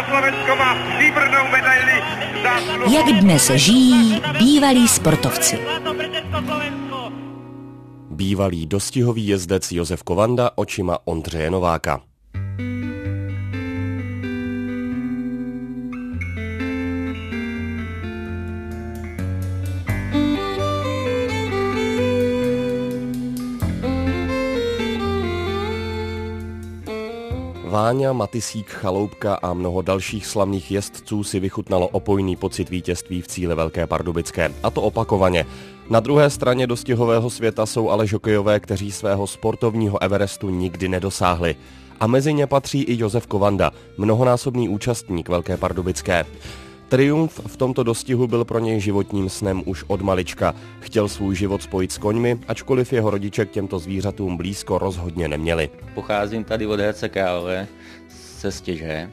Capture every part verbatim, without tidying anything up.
Slovensko má stříbrnou medaili. Jak dnes žijí bývalí sportovci. Bývalý dostihový jezdec Josef Kovanda očima Ondřeje Nováka. Váňa, Matysík, Chaloupka a mnoho dalších slavných jezdců si vychutnalo opojný pocit vítězství v cíli Velké Pardubické, a to opakovaně. Na druhé straně dostihového světa jsou ale žokejové, kteří svého sportovního Everestu nikdy nedosáhli. A mezi ně patří i Josef Kovanda, mnohonásobný účastník Velké Pardubické. Triumf v tomto dostihu byl pro něj životním snem už od malička. Chtěl svůj život spojit s koňmi, ačkoliv jeho rodiče k těmto zvířatům blízko rozhodně neměli. Pocházím tady od Hradce Králové ze Stěže.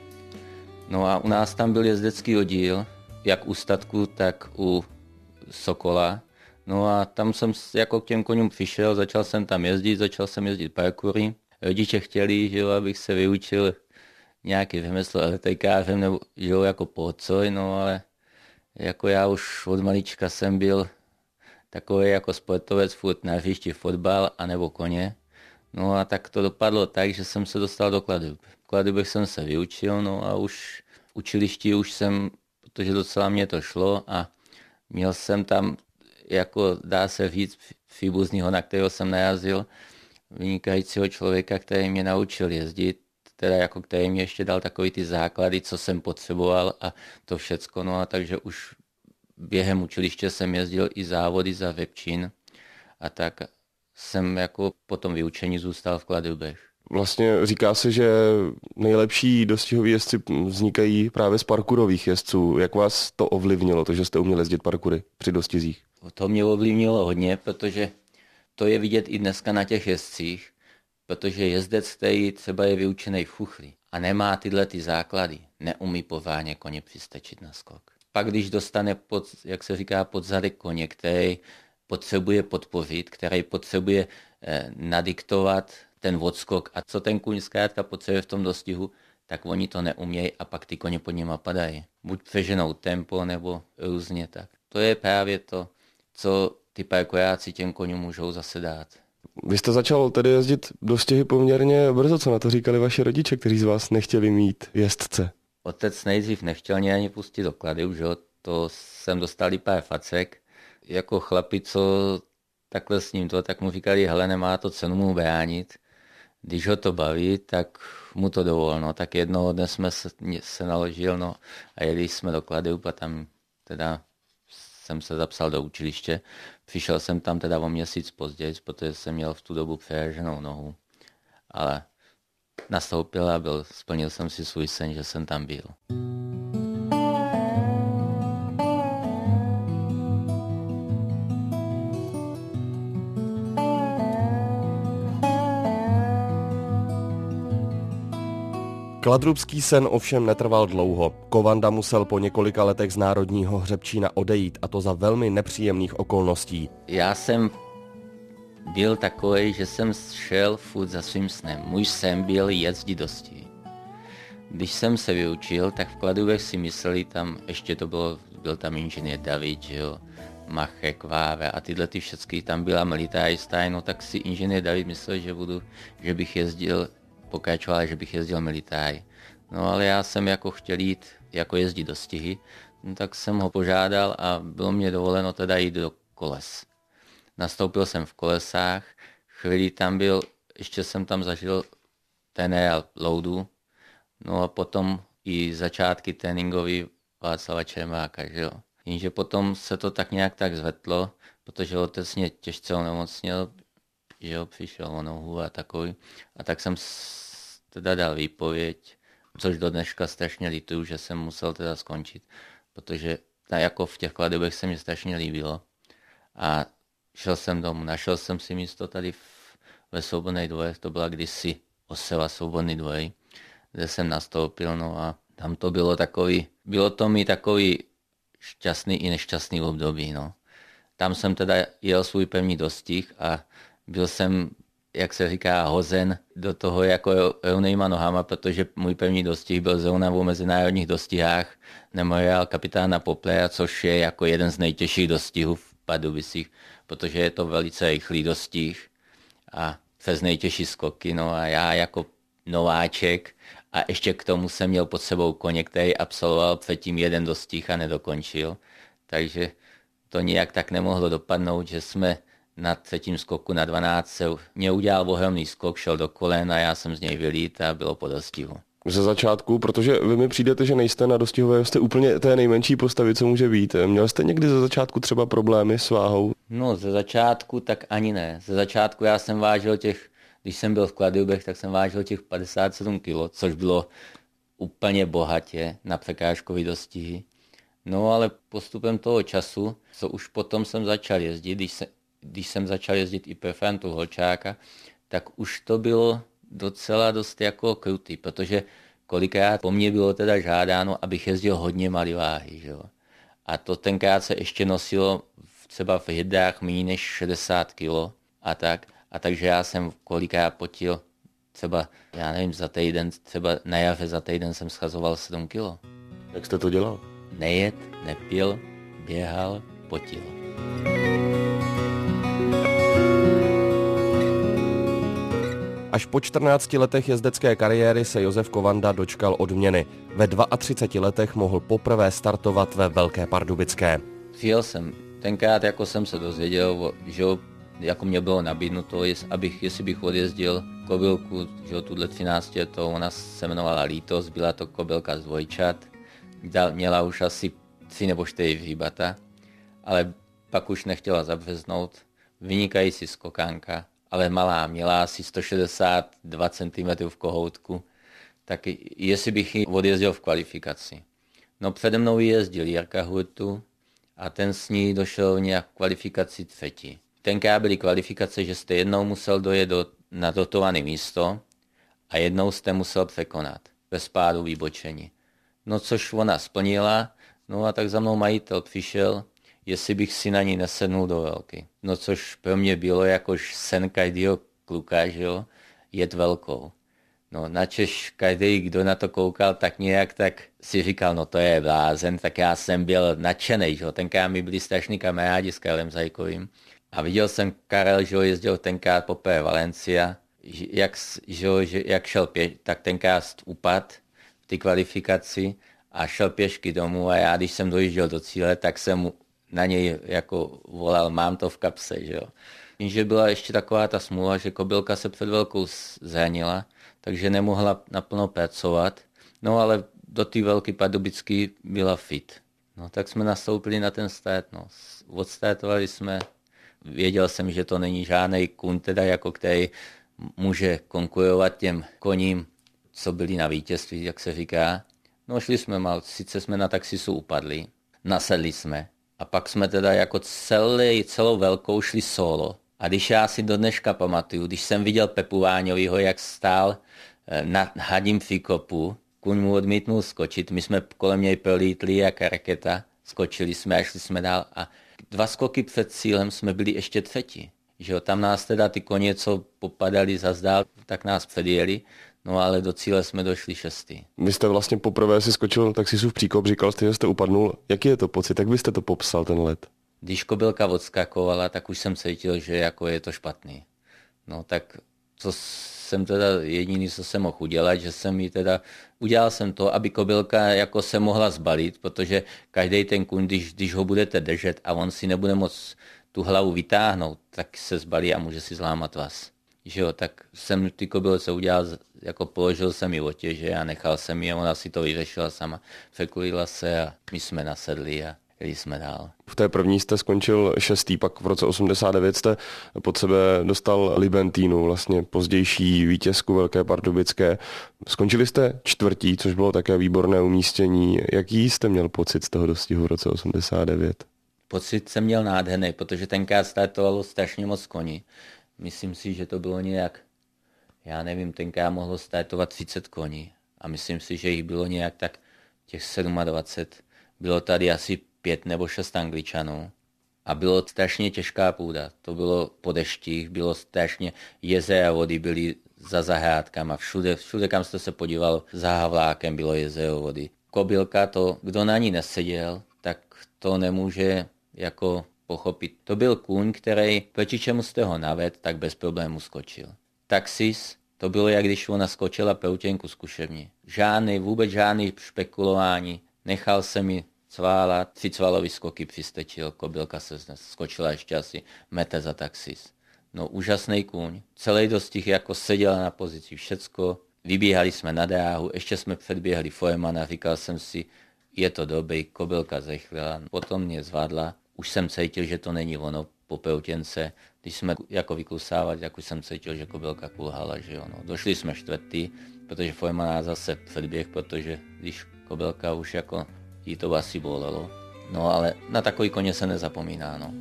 No a u nás tam byl jezdecký oddíl, jak u statku, tak u Sokola. No a tam jsem jako k těm koňům přišel, začal jsem tam jezdit, začal jsem jezdit parkoury. Rodiče chtěli, že jo, abych se vyučil nějaký vymysl elektrikářem nebo že jo, jako pocoj, no ale jako já už od malička jsem byl takový jako sportovec, furt na hřišti fotbal anebo koně. No a tak to dopadlo tak, že jsem se dostal do Kladrub. V Kladrubech jsem se vyučil, no a už v učilišti už jsem, protože docela mě to šlo a měl jsem tam, jako dá se říct, příbuznýho, na kterého jsem narazil, vynikajícího člověka, který mě naučil jezdit, teda jako který mě ještě dal takový ty základy, co jsem potřeboval a to všecko. No a takže už během učiliště jsem jezdil i závody za Vepčín a tak jsem jako po tom vyučení zůstal v Kladrubech. Vlastně říká se, že nejlepší dostihoví jezdci vznikají právě z parkourových jezdců. Jak vás to ovlivnilo, to, že jste uměli jezdit parkoury při dostizích? To mě ovlivnilo hodně, protože to je vidět i dneska na těch jezdcích, protože jezdec, který třeba je vyučený v chuchli a nemá tyhle ty základy, neumí po váně koně přistačit na skok. Pak když dostane, pod, jak se říká, pod zadek koně, který potřebuje podpořit, který potřebuje eh, nadiktovat ten odskok a co ten kůň zkrátka potřebuje v tom dostihu, tak oni to neumějí a pak ty koně pod nima padají. Buď přeženou tempo, nebo různě tak. To je právě to, co ty parkouráci těm koňům můžou zase dát. Vy jste začal tedy jezdit dostihy poměrně brzo, co na to říkali vaši rodiče, kteří z vás nechtěli mít jezdce? Otec nejdřív nechtěl mě ani pustit do Kladrub, že jo, to jsem dostal i pár facek. Jako chlapi, co takhle s ním to, tak mu říkali, hele, nemá to cenu mu bránit. Když ho to baví, tak mu to dovol, no. Tak jednoho dne jsme se, se naložil, no, a jeli jsme do Kladrub a tam teda jsem se zapsal do učiliště. Přišel jsem tam teda o měsíc později, protože jsem měl v tu dobu přeraženou nohu. Ale nastoupil a byl, splnil jsem si svůj sen, že jsem tam byl. Kladrubský sen ovšem netrval dlouho. Kovanda musel po několika letech z Národního hřebčína odejít, a to za velmi nepříjemných okolností. Já jsem byl takový, že jsem šel furt za svým snem. Můj sen byl jezdit dostihy. Když jsem se vyučil, tak v Kladrubech si mysleli, tam ještě to bylo, byl tam inženýr David, že jo, Machek, Váve a tyhle ty všechny, tam byla militárista, no tak si inženýr David myslel, že budu, že bych jezdil pokračoval, že bych jezdil militář. No ale já jsem jako chtěl jít, jako jezdit dostihy, no, tak jsem ho požádal a bylo mě dovoleno teda jít do koles. Nastoupil jsem v kolesách, chvíli tam byl, ještě jsem tam zažil trenéra Loudu, no a potom i začátky tréninkový Václava Čermáka, že jo. Jenže potom se to tak nějak tak zvetlo, protože otec mě těžce onemocněl, že jo, přišel o nohu a takový. A tak jsem teda dal výpověď, což do dneška strašně lituju, že jsem musel teda skončit, protože ta, jako v těch Kladrubech se mi strašně líbilo. A šel jsem domů, našel jsem si místo tady v, ve Svobodnej dvoře, to byla kdysi osela Svobodný dvoj, kde jsem nastoupil, no a tam to bylo takový, bylo to mi takový šťastný i nešťastný období, no. Tam jsem teda jel svůj pevný dostih a byl jsem jak se říká, hozen do toho jako rovnýma nohama, protože můj první dostih byl zrovna v mezinárodních dostihách Memoriál kapitána Poplea, což je jako jeden z nejtěžších dostihů v Pardubicích, protože je to velice rychlý dostih a přes nejtěžší skoky. No a já jako nováček a ještě k tomu jsem měl pod sebou koně, který absolvoval předtím jeden dostih a nedokončil. Takže to nijak tak nemohlo dopadnout, že jsme na třetím skoku na dvanáct se mě udělal ohromný skok, šel do kolen a já jsem z něj vylít a bylo po dostihu. Ze začátku, protože vy mi přijdete, že nejste na dostihové, jste úplně té nejmenší postavy, co může být. Měl jste někdy ze začátku třeba problémy s váhou? No, ze začátku tak ani ne. Ze začátku já jsem vážil těch, když jsem byl v Kladrubech, tak jsem vážil těch padesát sedm kilo, což bylo úplně bohatě na překážkový dostihy. No, ale postupem toho času, co už potom jsem začal jezdit, když, se, když jsem začal jezdit i pro Frantu Holčáka, tak už to bylo docela dost jako krutý, protože kolikrát po mně bylo teda žádáno, abych jezdil hodně malý váhy, že jo. A to tenkrát se ještě nosilo třeba v hydách méně než šedesát kilo a tak. A takže já jsem kolikrát potil třeba, já nevím, za týden, třeba na jaře za týden jsem schazoval sedm kilo. Jak jste to dělal? Nejet, nepil, běhal, potil. Až po čtrnácti letech jezdecké kariéry se Josef Kovanda dočkal odměny. Ve třiceti dvou letech mohl poprvé startovat ve Velké Pardubické. Přijel jsem, tenkrát jako jsem se dozvěděl, že jako mě bylo nabídnuto, abych, jestli bych odjezdil kobylku, že tuhle třináctiletou, ona se jmenovala Lítost, byla to kobylka z dvojčat, měla už asi tři nebo čtyři hříbata, ale pak už nechtěla zabřeznout, vynikající skokánka, ale malá, měla asi sto šedesát dva centimetrů v kohoutku, tak jestli bych ji odjezdil v kvalifikaci. No přede mnou jezdil Jirka Hurtu a ten s ní došel nějak v kvalifikaci třetí. Tenkrát byly kvalifikace, že jste jednou musel dojet do, na dotované místo a jednou jste musel překonat bez pádu výbočení. No což ona splnila, no a tak za mnou majitel přišel, jestli bych si na ní nesednul do velky. No což pro mě bylo jakož sen každého kluka, že jo, jet velkou. No načež každý, kdo na to koukal, tak nějak tak si říkal, no to je blázen, tak já jsem byl nadšenej, že jo. Tenkrát mi byli strašní kamarádi s Karlem Zajkovým. A viděl jsem Karel, že ho jezdil tenkrát poprvé Valencia, jak, že ho, že, jak šel pěš, tak tenkrát upad v té kvalifikaci a šel pěšky domů a já, když jsem dojížděl do cíle, tak jsem na něj jako volal, mám to v kapse, že jo. Jenže byla ještě taková ta smůla, že kobylka se před velkou zranila, takže nemohla naplno pracovat, no ale do té Velké Pardubické byla fit. No tak jsme nastoupili na ten start, no. Odstartovali jsme, věděl jsem, že to není žádnej kun, teda jako který může konkurovat těm koním, co byli na vítězství, jak se říká. No šli jsme mal, sice jsme na taxisu upadli, nasedli jsme a pak jsme teda jako celý, celou velkou šli solo. A když já si do dneška pamatuju, když jsem viděl Pepu Váňovýho, jak stál na hadím příkopu, kuň mu odmítnul skočit, my jsme kolem něj prolítli jak raketa, skočili jsme a šli jsme dál a dva skoky před cílem jsme byli ještě třetí. Že jo, tam nás teda ty koně, co popadali zazdál, tak nás předjeli, no ale do cíle jsme došli šestý. Vy jste vlastně poprvé si skočil taxisův příkop, říkal jste, že jste upadnul. Jaký je to pocit? Jak byste to popsal, ten let? Když kobylka odskakovala, tak už jsem cítil, že jako je to špatný. No tak co jsem teda jediný, co jsem mohl udělat, že jsem jí teda, udělal jsem to, aby kobylka jako se mohla zbalit, protože každý ten kůň, když, když ho budete držet a on si nebude moc tu hlavu vytáhnout, tak se zbalí a může si zlámat vás. Že jo, tak jsem ty kobylce udělal, jako položil jsem ji otěže a nechal jsem ji a ona si to vyřešila sama. Překulila se a my jsme nasedli a jeli jsme dál. V té první jste skončil šestý, pak v roce osmdesát devět jste pod sebe dostal Libentínu, vlastně pozdější vítězku Velké Pardubické. Skončili jste čtvrtí, což bylo také výborné umístění. Jaký jste měl pocit z toho dostihu v roce osmdesát devět? Pocit jsem měl nádherný, protože tenkrát startovalo strašně moc koní. Myslím si, že to bylo nějak, já nevím, tenkrát mohlo startovat třicet koní. A myslím si, že jich bylo nějak tak těch dvacet sedm. Bylo tady asi pět nebo šest Angličanů. A bylo strašně těžká půda. To bylo po deštích, bylo strašně jezera vody, byly za zahrádkama. Všude, všude, kam jste se podíval, za Havlákem bylo jezero vody. Kobylka, to, kdo na ní neseděl, tak to nemůže jako pochopit. To byl kůň, který, proti čemu jste ho naved, tak bez problémů skočil. Taxis, to bylo, jak když ona skočila proutěnku zkušebně. Žádný, vůbec žádný špekulování. Nechal se mi cvála, tři cvalový skoky přistečil, kobylka se skočila ještě asi metr za taxis. No úžasný kůň, celý dostih jako seděla na pozici všecko, vybíhali jsme na dráhu, ještě jsme předběhli Foemana, říkal jsem si, je to dobrý, kobylka zrychlila, potom mě zvládla, už jsem cítil, že to není ono po proutěnce, když jsme jako vyklusávali, tak už jsem cítil, že kobylka kulhala, že jo, no. Došli jsme čtvrtý, protože Foeman zase předběh, protože když kobylka už jako jí to asi bolelo. No ale na takový koně se nezapomíná, no.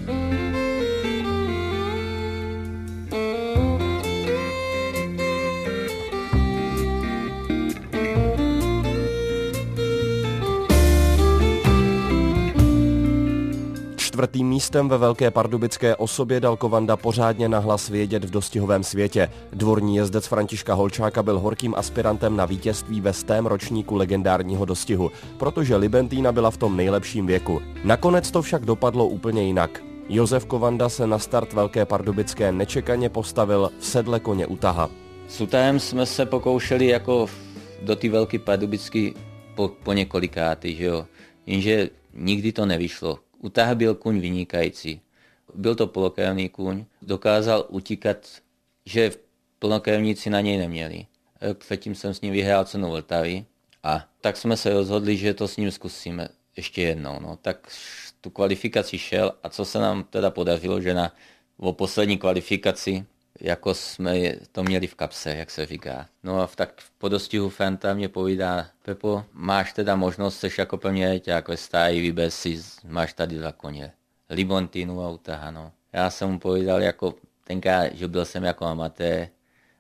Čtvrtým místem ve Velké pardubické osobě dal Kovanda pořádně nahlas vědět v dostihovém světě. Dvorní jezdec Františka Holčáka byl horkým aspirantem na vítězství ve stém ročníku legendárního dostihu, protože Libentína byla v tom nejlepším věku. Nakonec to však dopadlo úplně jinak. Josef Kovanda se na start Velké pardubické nečekaně postavil v sedle koně Utaha. S Utahem jsme se pokoušeli jako do ty Velké pardubické po, po několikáty, že jo, jenže nikdy to nevyšlo. Utah byl kůň vynikající. Byl to polokrevný kůň, dokázal utíkat, že plnokrevníci na něj neměli. Předtím jsem s ním vyhrál cenu Vltavy a tak jsme se rozhodli, že to s ním zkusíme ještě jednou. No. Tak tu kvalifikaci šel a co se nám teda podařilo, že na o poslední kvalifikaci jako jsme to měli v kapse, jak se říká. No a v tak po dostihu Franta mě povídá, Pepo, máš teda možnost, seš jako plně reťák ve stáji, vyber si, máš tady dva koně. Libentínu a Utaha, no. Já jsem mu povídal, jako tenkrát, že byl jsem jako amatér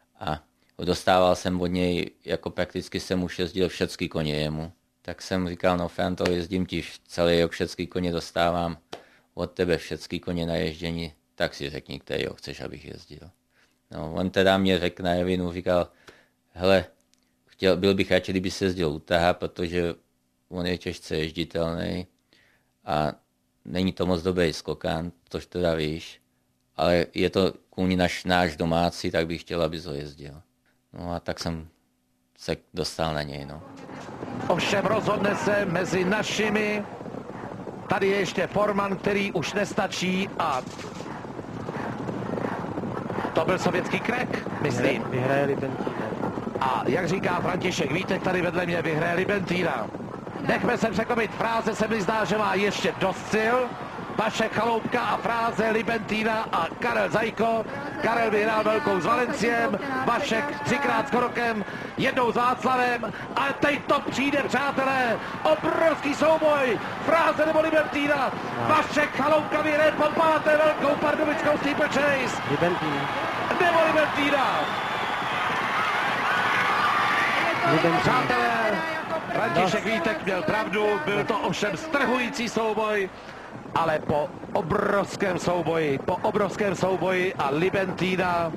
a dostával jsem od něj, jako prakticky jsem už jezdil všechny koně jemu. Tak jsem říkal, no Franto, jezdím ti celý rok všechny koně dostávám, od tebe všechny koně na ježdění, tak si řekni, kterýho chceš, abych jezdil. No, on teda mě řekl na Evinu, říkal, hele, chtěl, byl bych radši, kdyby se jezdil Utaha, protože on je těžce ježditelný a není to moc dobrý skokán, tož teda víš, ale je to kůň naš, náš domácí, tak bych chtěl, aby ho jezdil. No a tak jsem se dostal na něj, no. Ovšem rozhodne se mezi našimi, tady je ještě Forman, který už nestačí a to byl sovětský krek, myslím. Vyhraje Libentína. A jak říká František Vítek, tady vedle mě vyhraje Libentína. Nechme se překvapit, Fráze se mi zdá, že má ještě dost sil. Vašek Chaloupka a Fráze, Libentína a Karel Zajko. Karel vyhrál velkou s Valenciem, Vašek třikrát s Korokem, jednou s Václavem a teď to přijde, přátelé, obrovský souboj, Fráze nebo Libentína. Vašek Chaloupka vyhraje po páté Velkou pardubickou steeplechase. Libentína. Nebo Libentína. Přátelé, František Vítek měl pravdu, byl to ovšem strhující souboj, ale po obrovském souboji, po obrovském souboji a Libentína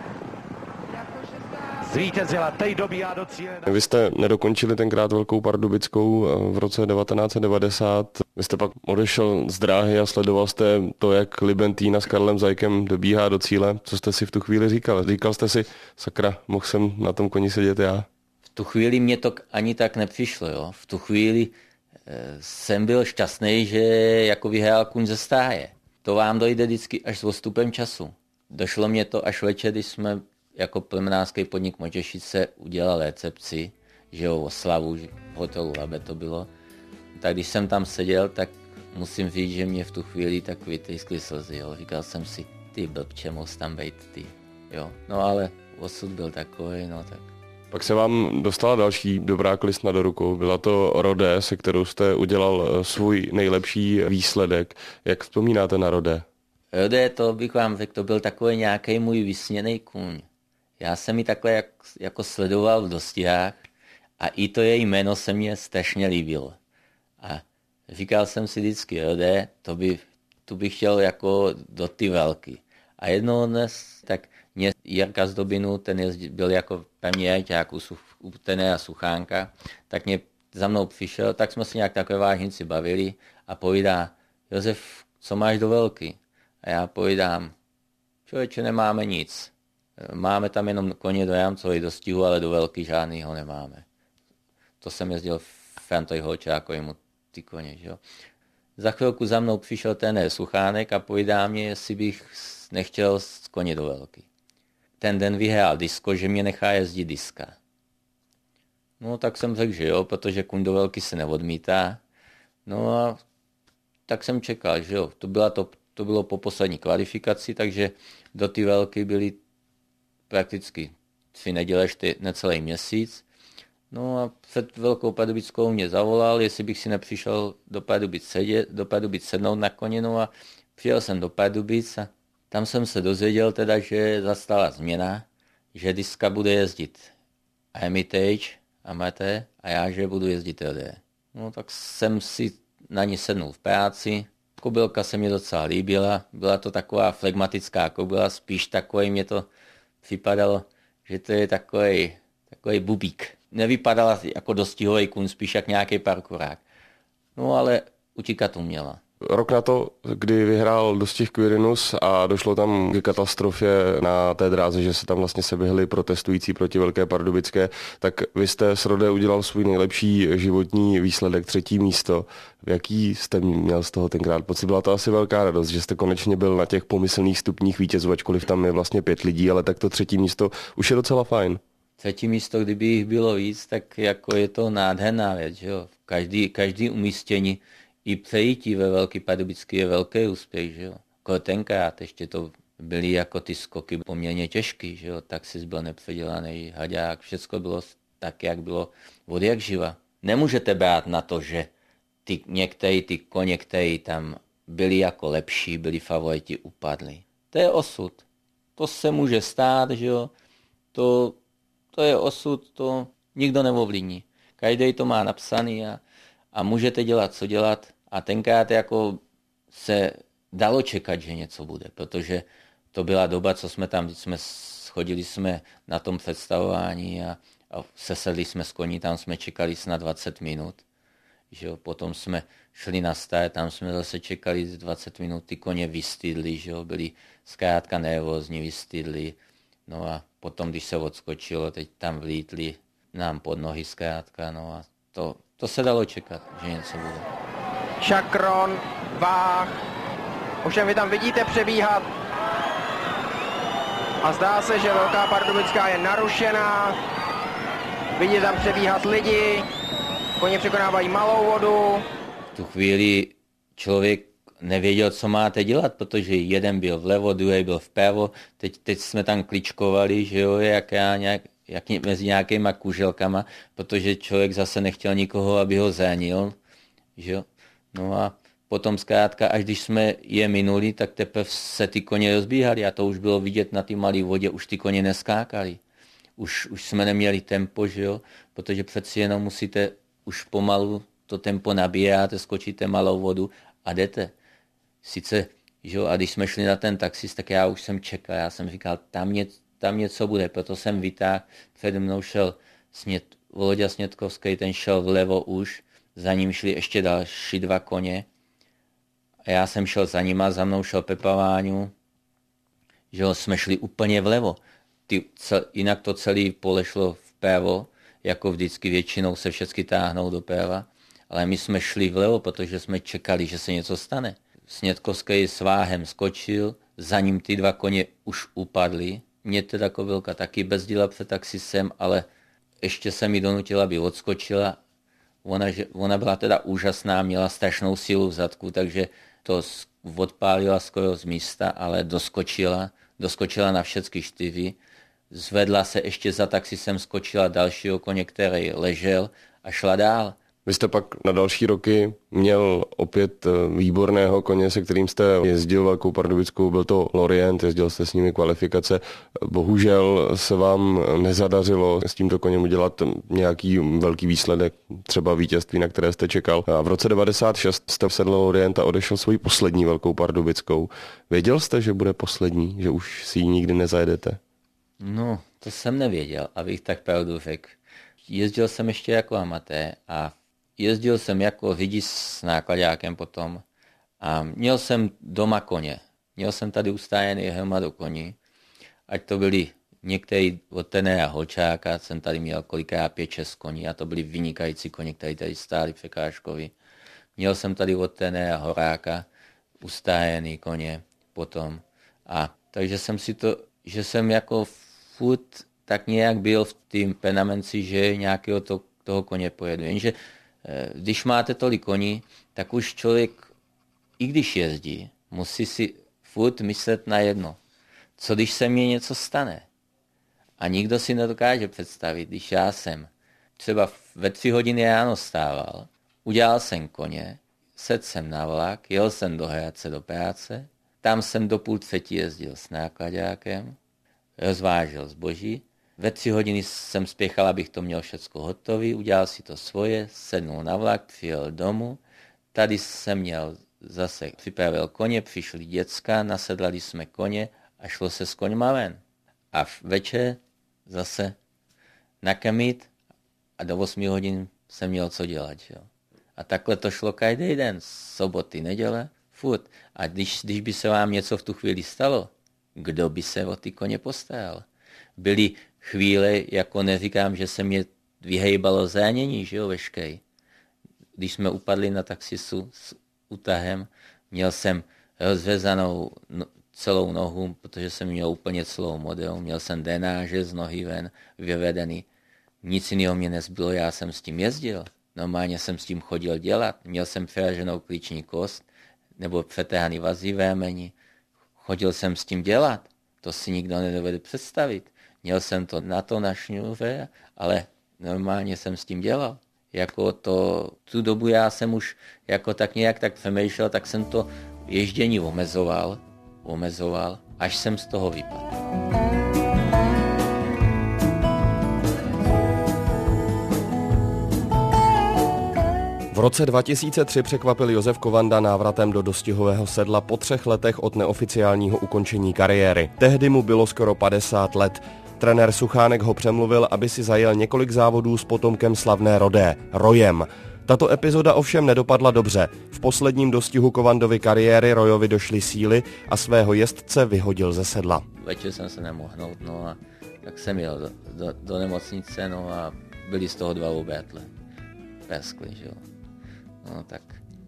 zvítězila tej doby a do cíle. Vy jste nedokončili tenkrát Velkou pardubickou v roce devatenáct set devadesát. Vy jste pak odešel z dráhy a sledoval jste to, jak Libentína s Karlem Zajkem dobíhá do cíle. Co jste si v tu chvíli říkal? Říkal jste si, sakra, mohl jsem na tom koni sedět já? V tu chvíli mě to ani tak nepřišlo, jo. V tu chvíli e, jsem byl šťastný, že jako vyhrál kůň ze stáje. To vám dojde vždycky až s odstupem času. Došlo mě to až večer, když jsme jako plemenářský podnik Motěšice udělal recepci, že jo, oslavu v hotelu Labe to bylo. Tak když jsem tam seděl, tak musím říct, že mě v tu chvíli tak vytryskly slzy, jo. Říkal jsem si, ty blbče, mohl tam bejt ty, jo. No ale osud byl takový, no tak. Pak se vám dostala další dobrá klisna do rukou. Byla to Rodé, se kterou jste udělal svůj nejlepší výsledek. Jak vzpomínáte na Rodé? Rodé, to bych vám řekl, to byl takový nějaký můj vysněný kůň. Já jsem ji takhle jak, jako sledoval v dostihách a i to její jméno se mně strašně líbilo. A říkal jsem si vždycky, Rodé, to by tu bych chtěl jako do ty velký. A jednou dnes, tak mě Jirka z Dobinu, ten jezdil, byl jako premiérťák u, u trenéra Suchánka, tak mě za mnou přišel, tak jsme se nějak takové vážnici bavili a povídá, Josef, co máš do velký? A já povídám, člověče, nemáme nic. Máme tam jenom koně do Jamcovej dostihu, ale do velký žádnýho nemáme. To jsem jezdil Frantovi Holčákovi, ty koně, že jo. Za chvilku za mnou přišel trenér Suchánek a povídá mě, jestli bych nechtěl z koně do velký. Ten den vyhrál disko, že mě nechá jezdit diska. No tak jsem řekl, že jo, protože kuň do velký se neodmítá. No a tak jsem čekal, že jo. To, byla to, to bylo po poslední kvalifikaci, takže do ty velké byly prakticky tři neděle, necelý měsíc. No a před Velkou Pardubickou mě zavolal, jestli bych si nepřišel do Pardubic, sedět, do Pardubic sednout na koně, no a přijel jsem do Pardubic a tam jsem se dozvěděl teda, že zastala změna, že diska bude jezdit Hermitage, amatér, a já, že budu jezdit L D. No tak jsem si na ní sednul v práci, kobylka se mi docela líbila, byla to taková flegmatická kobyla, spíš takový mě to připadalo, že to je takový, takový bubík. Nevypadala jako dostihový kun, spíš jak nějaký parkourák. No ale utíkat uměla. Rok na to, kdy vyhrál dostih Quirinus a došlo tam k katastrofě na té dráze, že se tam vlastně seběhli protestující proti Velké Pardubické, tak vy jste s Rodé udělal svůj nejlepší životní výsledek, třetí místo. Jaký jste měl z toho tenkrát pocit? Byla to asi velká radost, že jste konečně byl na těch pomyslných stupních vítězů, ačkoliv tam je vlastně pět lidí, ale tak to třetí místo už je docela fajn. Třetí místo, kdyby jich bylo víc, tak jako je to nádherná věc, že jo. Každý, každý umístění i přejítí ve Velké Pardubické je velký úspěch, že jo. Jako tenkrát ještě to byly jako ty skoky poměrně těžký, že jo. Taxis byl nepředělaný, haďák, všecko bylo tak, jak bylo od jak živa. Nemůžete brát na to, že ty některý, ty koně, který tam byli jako lepší, byli favoriti, upadli. To je osud. To se může stát, že jo. To, to je osud, to nikdo neovlivní. Každý to má napsaný a, a můžete dělat, co dělat. A tenkrát jako se dalo čekat, že něco bude, protože to byla doba, co jsme tam, jsme schodili jsme na tom představování a, a sesedli jsme s koní, tam jsme čekali snad dvacet minut. Že jo? Potom jsme šli na start, tam jsme zase čekali dvacet minut, ty koně vystydli, že jo? Byli zkrátka nervózní, vystydli. No a potom, když se odskočilo, teď tam vlítli nám pod nohy zkrátka, no a to, to se dalo čekat, že něco bude. Šakron, Váh, ovšem vy tam vidíte přebíhat a zdá se, že Velká Pardubická je narušená, vidíte tam přebíhat lidi, koně překonávají malou vodu. V tu chvíli člověk nevěděl, co máte dělat, protože jeden byl vlevo, druhý byl vpravo, teď, teď jsme tam kličkovali, že jo, jak já nějak, jak mezi nějakýma kuželkama, protože člověk zase nechtěl nikoho, aby ho zranil, že jo. No a potom zkrátka, až když jsme je minuli, tak teprve se ty koně rozbíhali a to už bylo vidět na té malé vodě, už ty koně neskákali. Už, už jsme neměli tempo, že jo, protože přeci jenom musíte už pomalu to tempo nabíjáte, skočíte malou vodu a jdete. Sice, že jo, a když jsme šli na ten taxis, tak já už jsem čekal, já jsem říkal, tam, ně, tam něco bude, proto jsem vytáhl, přede mnou šel Snět, Volodya Snědkovský, ten šel vlevo už, za ním šli ještě další dva koně a já jsem šel za nima, za mnou šel Pepa Váňu, že jo, jsme šli úplně vlevo, Ty, cel, jinak to celé pole šlo vpravo, jako vždycky většinou se všechny táhnou doprava, ale my jsme šli vlevo, protože jsme čekali, že se něco stane. Snědkovský s Váhem skočil, za ním ty dva koně už upadly. Mě teda kobylka taky bezdila před taxisem, ale ještě se mi donutila, aby odskočila. Ona, že, ona byla teda úžasná, měla strašnou sílu v zadku, takže to odpálila skoro z místa, ale doskočila. Doskočila na všechny čtyři. Zvedla se ještě za taxisem, skočila dalšího koně, který ležel a šla dál. Vy jste pak na další roky měl opět výborného koně, se kterým jste jezdil Velkou Pardubickou, byl to Lorient, jezdil jste s nimi kvalifikace. Bohužel se vám nezadařilo s tímto koněm udělat nějaký velký výsledek, třeba vítězství, na které jste čekal. A v roce devadesát šest jste vsedl Lorient a odešel svoji poslední Velkou Pardubickou. Věděl jste, že bude poslední, že už si ji nikdy nezajedete? No, to jsem nevěděl, abych tak pravdu řekl. Jezdil jsem ještě jako amatér a jezdil jsem jako řidič s nákladákem potom a měl jsem doma koně. Měl jsem tady ustájený hromadu koní, ať to byli některý od Tenera Holčáka, jsem tady měl kolikrát pět šest koní a to byli vynikající koně, které tady stáli překážkovi. Měl jsem tady od Tenera Horáka ustájený koně potom a takže jsem si to, že jsem jako furt tak nějak byl v tým penamenci, že nějakého to, toho koně pojedu. Jenže když máte tolik koní, tak už člověk, i když jezdí, musí si furt myslet na jedno. Co když se mi něco stane? A nikdo si nedokáže představit, když já jsem třeba ve tři hodiny ráno stával, udělal jsem koně, sedl jsem na vlak, jel jsem do Hradce do práce, tam jsem do půl třetí jezdil s nákladákem, rozvážel zboží, ve tři hodiny jsem spěchal, abych to měl všecko hotový, udělal si to svoje, sednul na vlak, přijel domů, tady jsem měl zase, připravil koně, přišli děcka, nasedlali jsme koně a šlo se s koňma ven. A večer zase nakrmit a do osmi hodin jsem měl co dělat. Jo. A takhle to šlo každý den, soboty, neděle, furt. A když, když by se vám něco v tu chvíli stalo, kdo by se o ty koně postaral? Byly chvíle, jako neříkám, že se mě vyhejbalo zranění, že jo, veškerý. Když jsme upadli na taxisu s útahem, měl jsem rozvezanou no, celou nohu, protože jsem měl úplně celou model, měl jsem drenáže z nohy ven, vyvedený. Nic jiného mě nezbylo, já jsem s tím jezdil. Normálně jsem s tím chodil dělat. Měl jsem přeraženou klíční kost, nebo přetrhaný vazy v rameni. Chodil jsem s tím dělat. To si nikdo nedovede představit. Měl jsem to na to na šňůře, ale normálně jsem s tím dělal. Jako to, tu dobu já jsem už jako tak nějak tak přemýšlel, tak jsem to ježdění omezoval, omezoval, až jsem z toho vypadl. V roce dva tisíce tři překvapil Josef Kovanda návratem do dostihového sedla po třech letech od neoficiálního ukončení kariéry. Tehdy mu bylo skoro padesát let. Trenér Suchánek ho přemluvil, aby si zajel několik závodů s potomkem slavné rodé, Rojem. Tato epizoda ovšem nedopadla dobře. V posledním dostihu Kovandovy kariéry Rojovi došly síly a svého jezdce vyhodil ze sedla. Večer jsem se nemohl hnout, no a tak jsem jel do, do, do nemocnice, no a byli z toho dva obétle. Peskli, že jo. No tak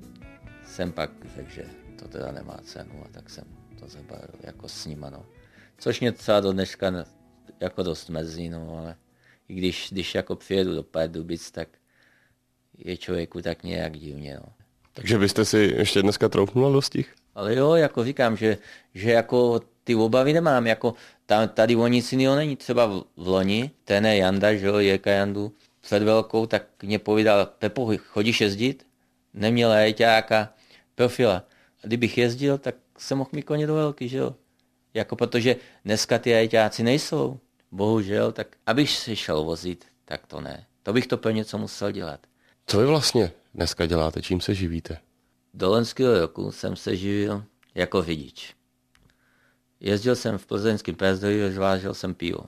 jsem pak řekl, že to teda nemá cenu a tak jsem to zabalil jako s nima, no. Což mě třeba do dneška jako dost mrzí, no, ale i když, když jako přijedu do Pardubic, tak je člověku tak nějak divně, no. Takže vy jste si ještě dneska troufnul dostih? Ale jo, jako říkám, že, že jako ty obavy nemám, jako tam, tady o nic jiného není. Třeba v, v loni, ten Janda, že jo, Jirka Jandu, před velkou, tak mě povídal, Pepo, chodíš jezdit? Neměl ajťáka, profila. A kdybych jezdil, tak jsem mohl mít koně do velky, že jo. Jako protože dneska ty ajťáci nejsou. Bohužel, tak abych si šel vozit, tak to ne. To bych to pro něco musel dělat. Co vy vlastně dneska děláte? Čím se živíte? Do loňského roku jsem se živil jako řidič. Jezdil jsem v plzeňském Pezdovi, rozvážel jsem pivo.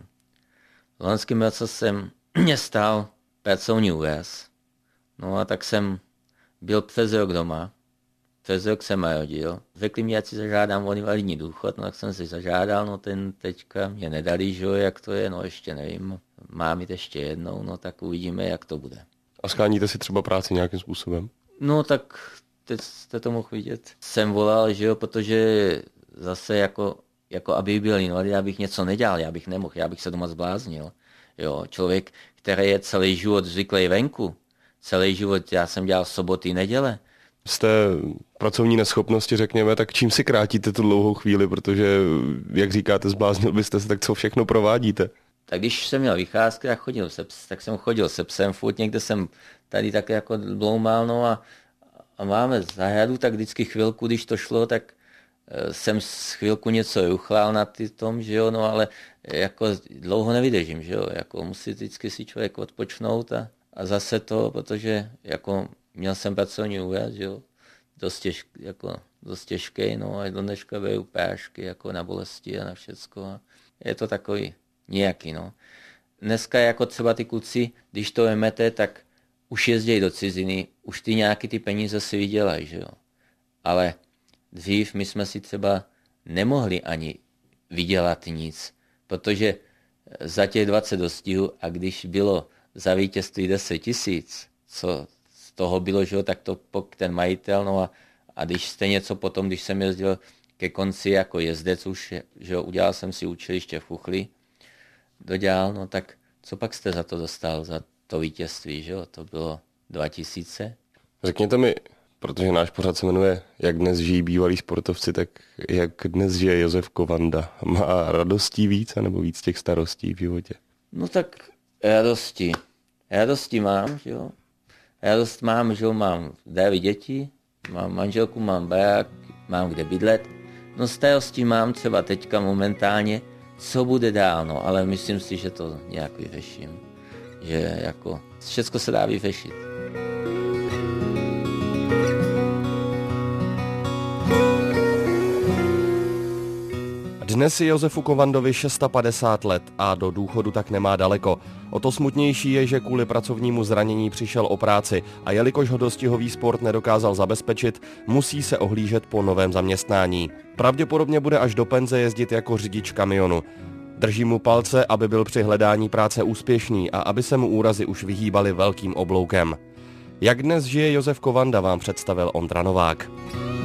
V loňském roce jsem mě stál pracovní úraz. No a tak jsem byl přes rok doma. Přes rok jsem narodil. Řekli mi, ať si zažádám o invalidní důchod, no tak jsem si zažádal, no ten teďka mě nedali, že jo, jak to je, no ještě nevím. Mám jít ještě jednou, no tak uvidíme, jak to bude. A sháníte si třeba práci nějakým způsobem? No tak teď jste to mohl vidět. Jsem volal, že jo, protože zase jako, jako aby byl invalid, já bych něco nedělal, já bych nemohl, já bych se doma zbláznil. Jo, člověk, který je celý život zvyklý venku, celý život, já jsem dělal soboty, neděle. Jste pracovní neschopnosti, řekněme, tak čím si krátíte tu dlouhou chvíli, protože, jak říkáte, zbláznil byste se, tak co všechno provádíte? Tak když jsem měl vycházky, tak, chodil se, tak jsem chodil se psem, furt někde jsem tady tak jako bloumal, no a, a máme zahradu, tak vždycky chvilku, když to šlo, tak jsem z chvilku něco juchlal na ty tom, že jo, no ale jako dlouho nevydržím, že jo, jako musí vždycky si člověk odpočnout a, a zase to, protože jako měl jsem pracovní újezd, že jo, dost, těžk, jako, dost těžký, no a do dneška beru prášky jako na bolesti a na všecko a je to takový nějaký, no. Dneska jako třeba ty kluci, když to vemete, tak už jezdějí do ciziny, už ty nějaký ty peníze si vydělají, že jo, ale dřív my jsme si třeba nemohli ani vydělat nic, protože za těch dvacet dostihů a když bylo za vítězství deset tisíc, co z toho bylo, že jo, tak to pok ten majitel, no a, a když jste něco potom, když jsem jezdil ke konci jako jezdec už, že jo, udělal jsem si učiliště v Chuchli, dodělal, no tak co pak jste za to dostal, za to vítězství, že jo, to bylo dva tisíce. Řekněte mi, protože náš pořad se jmenuje Jak dnes žijí bývalí sportovci, tak jak dnes žije Josef Kovanda? Má radostí víc, anebo víc těch starostí v životě? No tak radosti. Radosti mám, že jo. Radost mám, že jo, mám devět dětí, mám manželku, mám barák, mám kde bydlet. No starosti mám třeba teďka momentálně, co bude dál, no, ale myslím si, že to nějak vyřeším. Že jako všechno se dá vyřešit. Dnes je Josefu Kovandovi padesát šest let a do důchodu tak nemá daleko. O to smutnější je, že kvůli pracovnímu zranění přišel o práci a jelikož ho dostihový sport nedokázal zabezpečit, musí se ohlížet po novém zaměstnání. Pravděpodobně bude až do penze jezdit jako řidič kamionu. Drží mu palce, aby byl při hledání práce úspěšný a aby se mu úrazy už vyhýbaly velkým obloukem. Jak dnes žije Josef Kovanda, vám představil Ondra Novák.